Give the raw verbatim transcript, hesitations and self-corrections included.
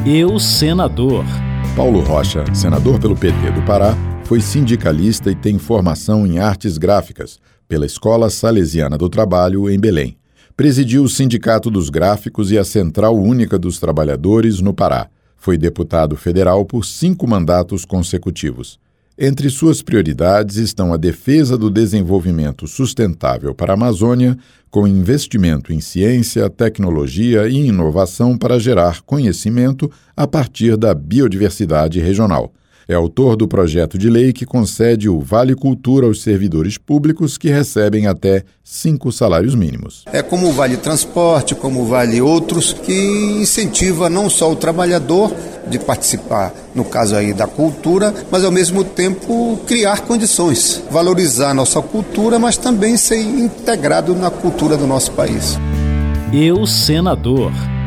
Eu, senador. Paulo Rocha, senador pelo P T do Pará, foi sindicalista e tem formação em artes gráficas pela Escola Salesiana do Trabalho, em Belém. Presidiu o Sindicato dos Gráficos e a Central Única dos Trabalhadores no Pará. Foi deputado federal por cinco mandatos consecutivos. Entre suas prioridades estão a defesa do desenvolvimento sustentável para a Amazônia, com investimento em ciência, tecnologia e inovação para gerar conhecimento a partir da biodiversidade regional. É autor do projeto de lei que concede o Vale Cultura aos servidores públicos que recebem até cinco salários mínimos. É como o Vale Transporte, como o Vale outros, que incentiva não só o trabalhador de participar, no caso aí da cultura, mas ao mesmo tempo criar condições, valorizar a nossa cultura, mas também ser integrado na cultura do nosso país. Eu, senador.